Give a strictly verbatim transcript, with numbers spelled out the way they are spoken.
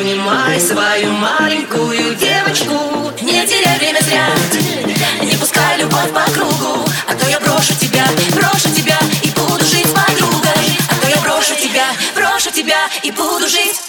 обнимай свою маленькую девочку. Не теряй время зря, не пускай любовь по кругу. А то я брошу тебя, брошу тебя и буду жить с подругой. А то я брошу тебя, брошу тебя и буду жить